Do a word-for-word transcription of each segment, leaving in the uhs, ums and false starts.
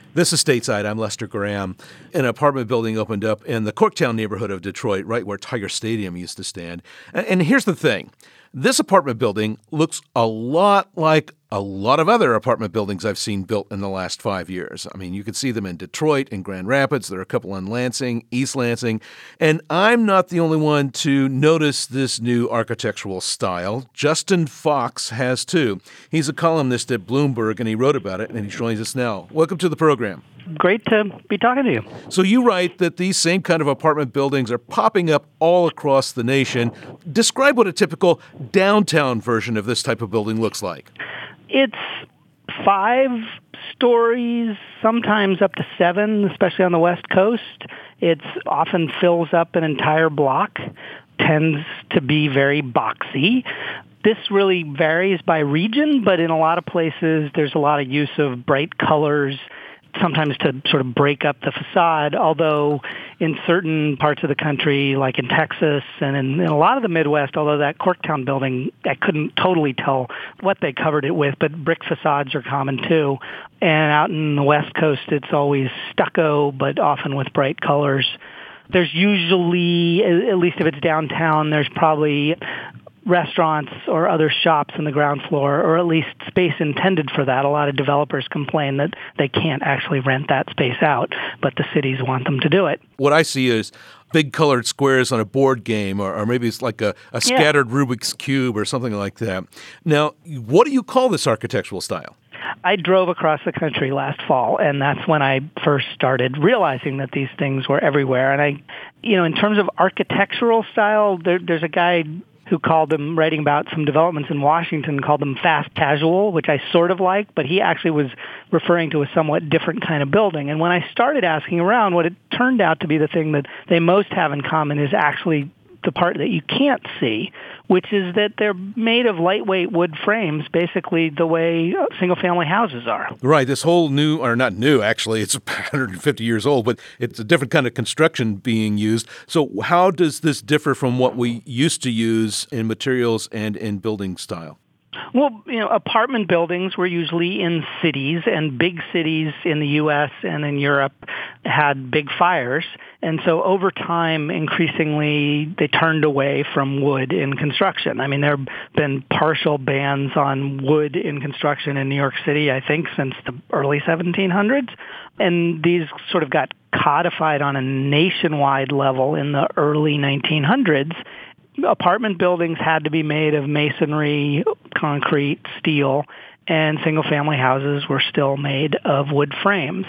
This is Stateside. I'm Lester Graham. An apartment building opened up in the Corktown neighborhood of Detroit, right where Tiger Stadium used to stand. And, and here's the thing. This apartment building looks a lot like a lot of other apartment buildings I've seen built in the last five years. I mean, you can see them in Detroit and Grand Rapids. There are a couple in Lansing, East Lansing. And I'm not the only one to notice this new architectural style. Justin Fox has too. He's a columnist at Bloomberg, and he wrote about it, and he joins us now. Welcome to the program. Great to be talking to you. So you write that these same kind of apartment buildings are popping up all across the nation. Describe what a typical downtown version of this type of building looks like. It's five stories, sometimes up to seven, especially on the West Coast. It often fills up an entire block, tends to be very boxy. This really varies by region, but in a lot of places, there's a lot of use of bright colors, sometimes to sort of break up the facade, although in certain parts of the country, like in Texas and in, in a lot of the Midwest, although that Corktown building, I couldn't totally tell what they covered it with, but brick facades are common too. And out in the West Coast, it's always stucco, but often with bright colors. There's usually, at least if it's downtown, there's probably restaurants or other shops on the ground floor, or at least space intended for that. A lot of developers complain that they can't actually rent that space out, but the cities want them to do it. What I see is big colored squares on a board game, or, or maybe it's like a, a scattered yeah. Rubik's Cube or something like that. Now, what do you call this architectural style? I drove across the country last fall, and that's when I first started realizing that these things were everywhere. And I, you know, in terms of architectural style, there, there's a guy who called them, writing about some developments in Washington, called them fast casual, which I sort of like, but he actually was referring to a somewhat different kind of building. And when I started asking around, what it turned out to be the thing that they most have in common is actually the part that you can't see, which is that they're made of lightweight wood frames, basically the way single-family houses are. Right. This whole new, or not new, actually, it's one hundred fifty years old, but it's a different kind of construction being used. So how does this differ from what we used to use in materials and in building style? Well, you know, apartment buildings were usually in cities, and big cities in the U S and in Europe had big fires. And so over time, increasingly, they turned away from wood in construction. I mean, there have been partial bans on wood in construction in New York City, I think, since the early seventeen hundreds. And these sort of got codified on a nationwide level in the early nineteen hundreds. Apartment buildings had to be made of masonry, concrete, steel, and single-family houses were still made of wood frames.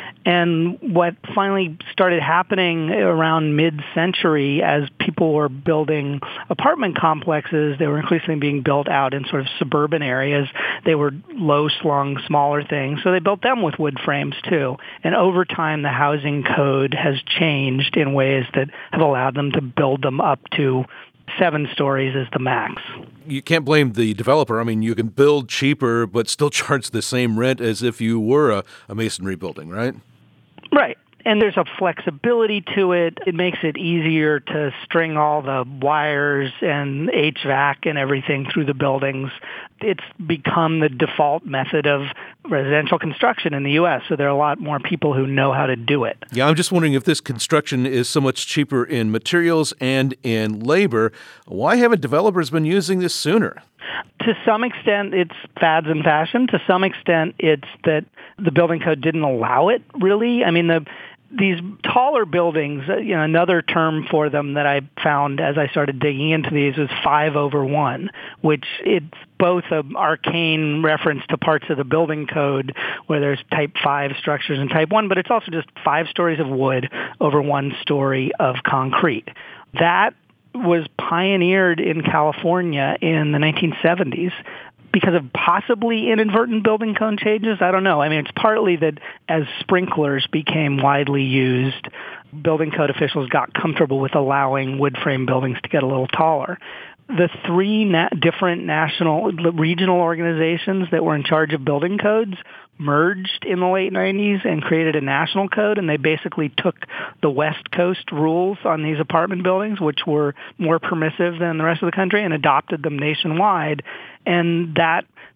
And what finally started happening around mid-century, as people were building apartment complexes, they were increasingly being built out in sort of suburban areas. They were low-slung, smaller things, so they built them with wood frames too. And over time, the housing code has changed in ways that have allowed them to build them up to seven stories is the max. You can't blame the developer. I mean, you can build cheaper but still charge the same rent as if you were a, a masonry building, right? Right. And there's a flexibility to it. It makes it easier to string all the wires and H V A C and everything through the buildings. It's become the default method of residential construction in the U S, so there are a lot more people who know how to do it. Yeah, I'm just wondering if this construction is so much cheaper in materials and in labor, why haven't developers been using this sooner? To some extent, it's fads and fashion. To some extent, it's that the building code didn't allow it, really. I mean, the these taller buildings, you know, another term for them that I found as I started digging into these was five over one, which it's both an arcane reference to parts of the building code where there's type five structures and type one, but it's also just five stories of wood over one story of concrete. That was pioneered in California in the nineteen seventies. Because of possibly inadvertent building code changes? I don't know. I mean, it's partly that as sprinklers became widely used, building code officials got comfortable with allowing wood frame buildings to get a little taller. The three na- different national, regional organizations that were in charge of building codes merged in the late nineties and created a national code, and they basically took the West Coast rules on these apartment buildings, which were more permissive than the rest of the country, and adopted them nationwide. And that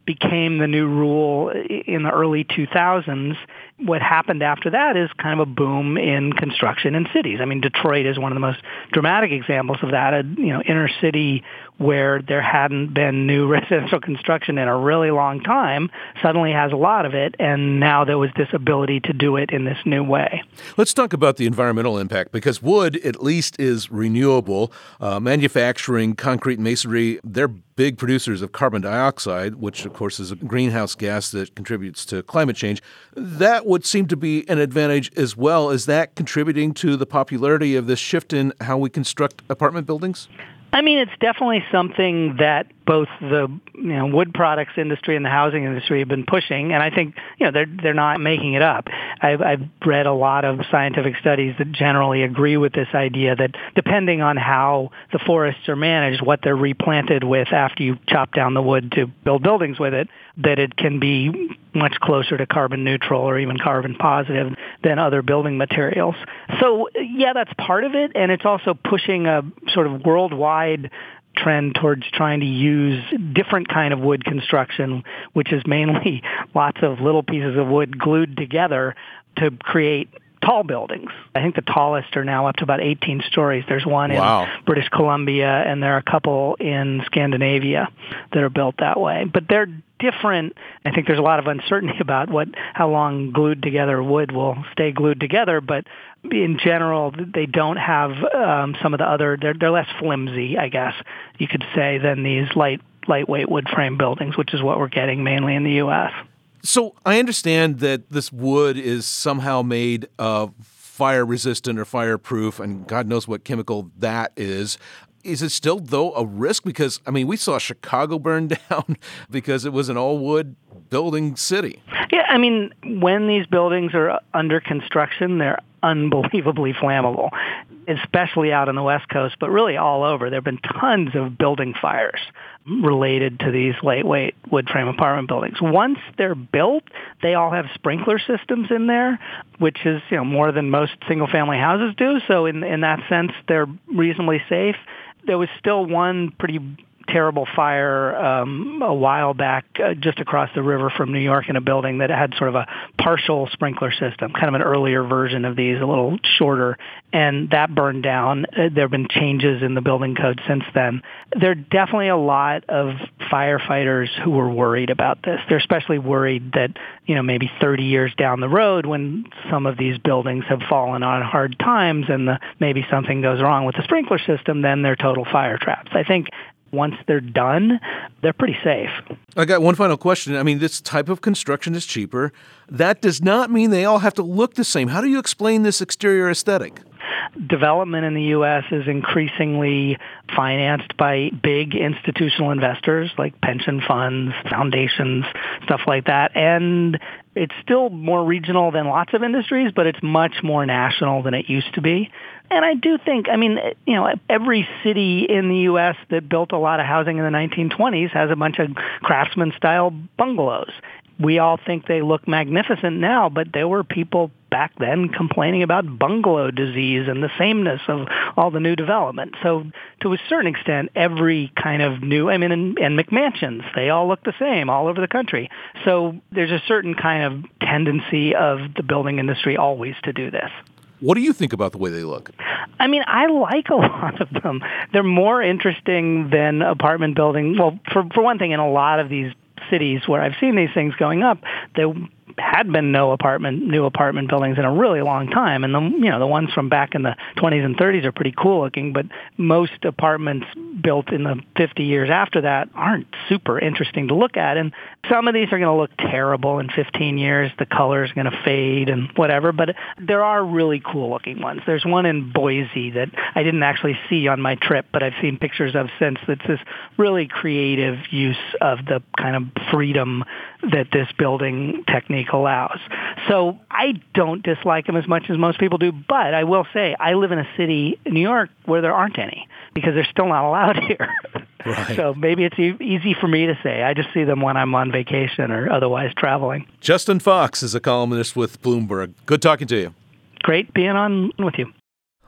became the new rule in the early two thousands. What happened after that is kind of a boom in construction in cities. I mean, Detroit is one of the most dramatic examples of that. A, you know, inner city where there hadn't been new residential construction in a really long time suddenly has a lot of it, and now there was this ability to do it in this new way. Let's talk about the environmental impact, because wood at least is renewable. Uh, manufacturing, concrete and masonry, they're big producers of carbon dioxide, which of course is a greenhouse gas that contributes to climate change. That would seem to be an advantage as well. Is that contributing to the popularity of this shift in how we construct apartment buildings? I mean, it's definitely something that both the you know, wood products industry and the housing industry have been pushing, and I think you know they're they're not making it up. I've, I've read a lot of scientific studies that generally agree with this idea that depending on how the forests are managed, what they're replanted with after you chop down the wood to build buildings with it, that it can be much closer to carbon neutral or even carbon positive than other building materials. So yeah, that's part of it, and it's also pushing a sort of worldwide trend towards trying to use different kind of wood construction, which is mainly lots of little pieces of wood glued together to create tall buildings. I think the tallest are now up to about eighteen stories. There's one wow. in British Columbia, and there are a couple in Scandinavia that are built that way. But they're different. I think there's a lot of uncertainty about what how long glued together wood will stay glued together, but in general, they don't have um, some of the other, they're, they're less flimsy, I guess you could say, than these light lightweight wood frame buildings, which is what we're getting mainly in the U S. So I understand that this wood is somehow made uh, fire resistant or fireproof, and God knows what chemical that is. Is it still, though, a risk? Because, I mean, we saw Chicago burn down because it was an all-wood building city. Yeah, I mean, when these buildings are under construction, they're unbelievably flammable, especially out on the West Coast, but really all over. There have been tons of building fires related to these lightweight wood frame apartment buildings. Once they're built, they all have sprinkler systems in there, which is you know more than most single-family houses do. So in in that sense, they're reasonably safe. There was still one pretty terrible fire um, a while back uh, just across the river from New York in a building that had sort of a partial sprinkler system, kind of an earlier version of these, a little shorter, and that burned down. Uh, there have been changes in the building code since then. There are definitely a lot of firefighters who are worried about this. They're especially worried that, you know, maybe thirty years down the road when some of these buildings have fallen on hard times and the, maybe something goes wrong with the sprinkler system, then they're total fire traps. I think once they're done, they're pretty safe. I got one final question. I mean, this type of construction is cheaper. That does not mean they all have to look the same. How do you explain this exterior aesthetic? Development in the U S is increasingly financed by big institutional investors like pension funds, foundations, stuff like that. And it's still more regional than lots of industries, but it's much more national than it used to be. And I do think, I mean, you know, every city in the U S that built a lot of housing in the nineteen twenties has a bunch of craftsman-style bungalows. We all think they look magnificent now, but there were people back then complaining about bungalow disease and the sameness of all the new development. So to a certain extent, every kind of new, I mean, and, and McMansions, they all look the same all over the country. So there's a certain kind of tendency of the building industry always to do this. What do you think about the way they look? I mean, I like a lot of them. They're more interesting than apartment building. Well, for for one thing, in a lot of these cities where I've seen these things going up, there had been no apartment, new apartment buildings in a really long time. And the, you know, the ones from back in the twenties and thirties are pretty cool looking, but most apartments built in the fifty years after that aren't super interesting to look at. And some of these are going to look terrible in fifteen years. The color is going to fade and whatever, but there are really cool looking ones. There's one in Boise that I didn't actually see on my trip, but I've seen pictures of since. That's this really creative use of the kind of freedom that this building technique allows. So I don't dislike them as much as most people do, but I will say I live in a city, New York, where there aren't any because they're still not allowed here. Right. So maybe it's e- easy for me to say. I just see them when I'm on vacation or otherwise traveling. Justin Fox is a columnist with Bloomberg. Good talking to you. Great being on with you.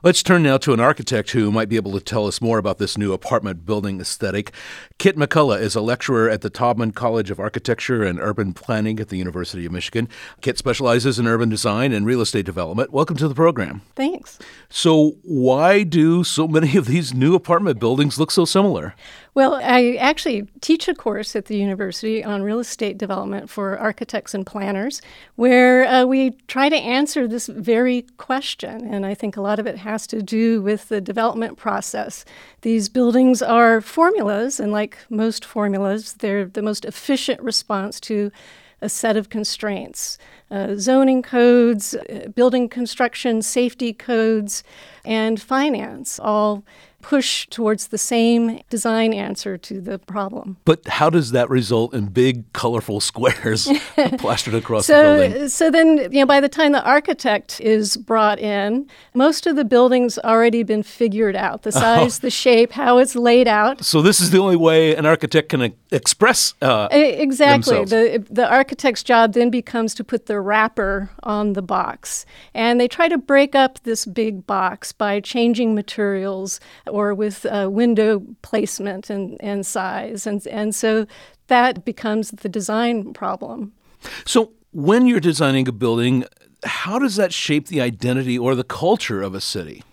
Let's turn now to an architect who might be able to tell us more about this new apartment building aesthetic. Kit McCullough is a lecturer at the Taubman College of Architecture and Urban Planning at the University of Michigan. Kit specializes in urban design and real estate development. Welcome to the program. Thanks. So why do so many of these new apartment buildings look so similar? Well, I actually teach a course at the university on real estate development for architects and planners, where uh, we try to answer this very question. And I think a lot of it has to do with the development process. These buildings are formulas, and like most formulas, they're the most efficient response to a set of constraints. Uh, zoning codes, uh, building construction, safety codes, and finance all push towards the same design answer to the problem. But how does that result in big, colorful squares plastered across so, the building? So then, you know, by the time the architect is brought in, most of the building's already been figured out. The size, oh. the shape, how it's laid out. So this is the only way an architect can e- express uh, Exactly. themselves. The, the architect's job then becomes to put the wrapper on the box. And they try to break up this big box by changing materials or with uh, window placement and, and size. And, and so that becomes the design problem. So when you're designing a building, how does that shape the identity or the culture of a city?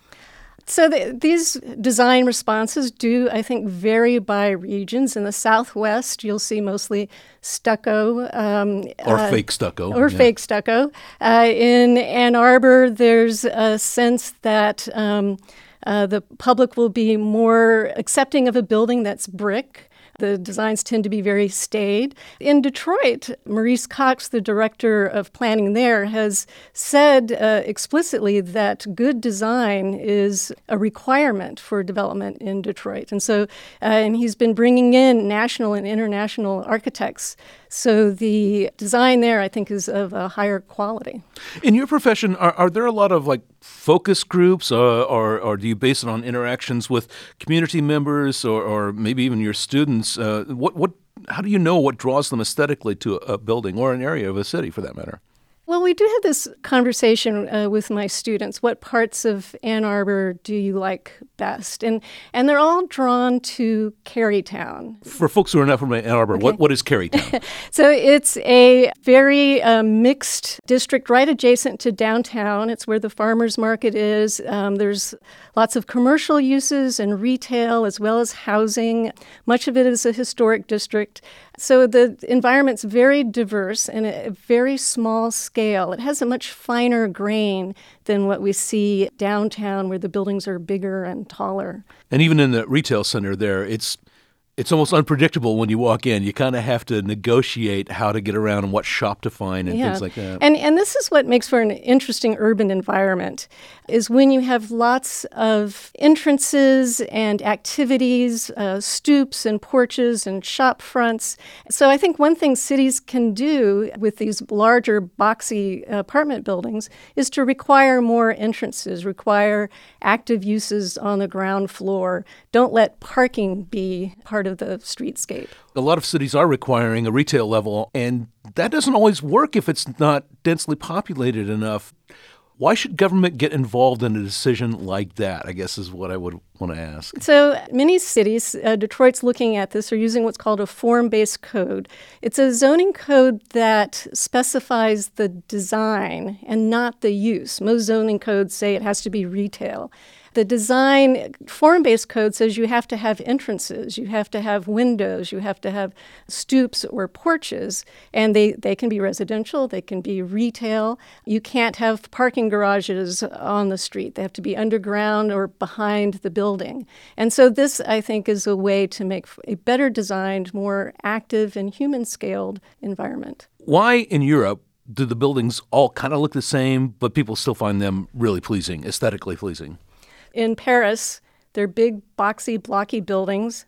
So the, these design responses do, I think, vary by regions. In the Southwest, you'll see mostly stucco. Um, or uh, fake stucco. Or yeah. fake stucco. Uh, in Ann Arbor, there's a sense that um, uh, the public will be more accepting of a building that's brick. The designs tend to be very staid. In Detroit, Maurice Cox, the director of planning there, has said uh, explicitly that good design is a requirement for development in Detroit. And so, uh, and he's been bringing in national and international architects. So the design there, I think, is of a higher quality. In your profession, are, are there a lot of like focus groups, uh, or, or do you base it on interactions with community members, or, or maybe even your students? Uh, what, what, how do you know what draws them aesthetically to a building or an area of a city, for that matter? Well, we do have this conversation uh, with my students. What parts of Ann Arbor do you like best? And and they're all drawn to Carytown. For folks who are not from Ann Arbor, okay. what, what is Carytown? So it's a very uh, mixed district right adjacent to downtown. It's where the farmers market is. Um, there's lots of commercial uses and retail as well as housing. Much of it is a historic district. So the environment's very diverse and a very small scale. It has a much finer grain than what we see downtown, where the buildings are bigger and taller. And even in the retail center there, it's it's almost unpredictable when you walk in. You kind of have to negotiate how to get around and what shop to find and yeah. things like that. And and this is what makes for an interesting urban environment, is when you have lots of entrances and activities, uh, stoops and porches and shop fronts. So I think one thing cities can do with these larger boxy apartment buildings is to require more entrances, require active uses on the ground floor. Don't let parking be part of the streetscape. A lot of cities are requiring a retail level, and that doesn't always work if it's not densely populated enough. Why should government get involved in a decision like that, I guess is what I would want to ask. So many cities, uh, Detroit's looking at this, are using what's called a form-based code. It's a zoning code that specifies the design and not the use. Most zoning codes say it has to be retail. The design form-based code says you have to have entrances, you have to have windows, you have to have stoops or porches, and they, they can be residential, they can be retail. You can't have parking garages on the street. They have to be underground or behind the building. And so this, I think, is a way to make a better designed, more active and human-scaled environment. Why in Europe do the buildings all kind of look the same, but people still find them really pleasing, aesthetically pleasing? In Paris, they're big, boxy, blocky buildings.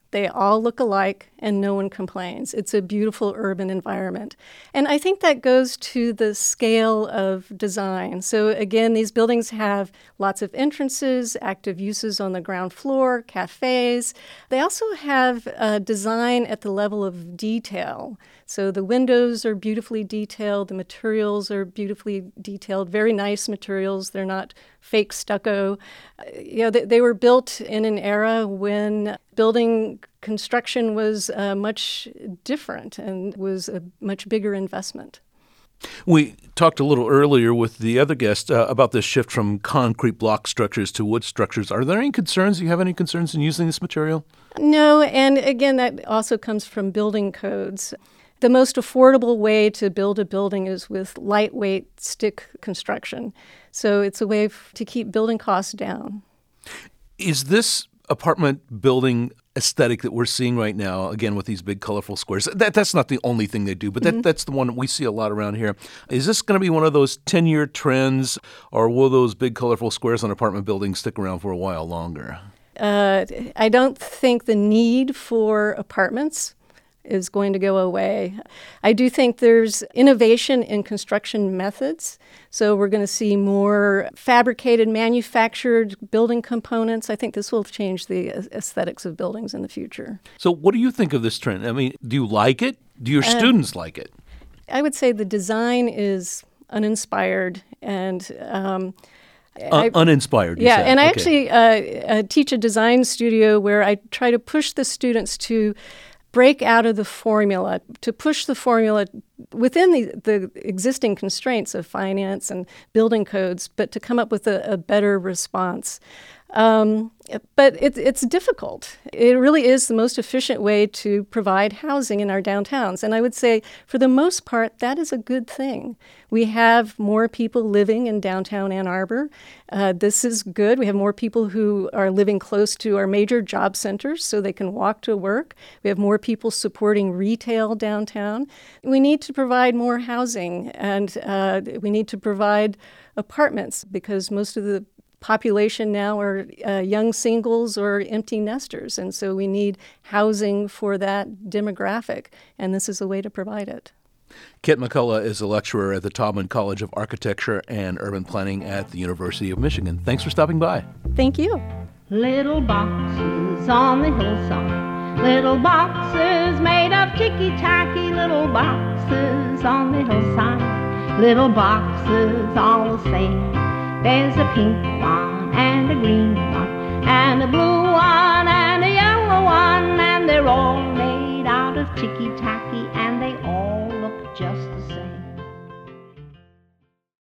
They all look alike, and no one complains. It's a beautiful urban environment. And I think that goes to the scale of design. So again, these buildings have lots of entrances, active uses on the ground floor, cafes. They also have uh, design at the level of detail. So the windows are beautifully detailed, the materials are beautifully detailed, very nice materials. They're not fake stucco. You know, they, they were built in an era when building construction was uh, much different and was a much bigger investment. We talked a little earlier with the other guest uh, about this shift from concrete block structures to wood structures. Are there any concerns? Do you have any concerns in using this material? No, and again, that also comes from building codes. The most affordable way to build a building is with lightweight stick construction. So it's a way f- to keep building costs down. Is this apartment building aesthetic that we're seeing right now, again, with these big colorful squares, that, that's not the only thing they do, but that, mm-hmm. that's the one that we see a lot around here. Is this going to be one of those ten-year trends, or will those big colorful squares on apartment buildings stick around for a while longer? Uh, I don't think the need for apartments is going to go away. I do think there's innovation in construction methods. So we're going to see more fabricated, manufactured building components. I think this will change the aesthetics of buildings in the future. So what do you think of this trend? I mean, do you like it? Do your uh, students like it? I would say the design is uninspired and um, Uh, I, uninspired, you yeah, said. and I okay. actually uh, uh, teach a design studio where I try to push the students to break out of the formula, to push the formula within the, the existing constraints of finance and building codes, but to come up with a, a better response. Um, but it, it's difficult. It really is the most efficient way to provide housing in our downtowns. And I would say, for the most part, that is a good thing. We have more people living in downtown Ann Arbor. Uh, this is good. We have more people who are living close to our major job centers so they can walk to work. We have more people supporting retail downtown. We need to provide more housing, and uh, we need to provide apartments because most of the population now are uh, young singles or empty nesters, and so we need housing for that demographic, and this is a way to provide it. Kit McCullough is a lecturer at the Taubman College of Architecture and Urban Planning at the University of Michigan. Thanks for stopping by. Thank you. Little boxes on the hillside, little boxes made of ticky-tacky, little boxes on the hillside, little boxes all the same. There's a pink one and a green one and a blue one and a yellow one, and they're all made out of ticky-tacky.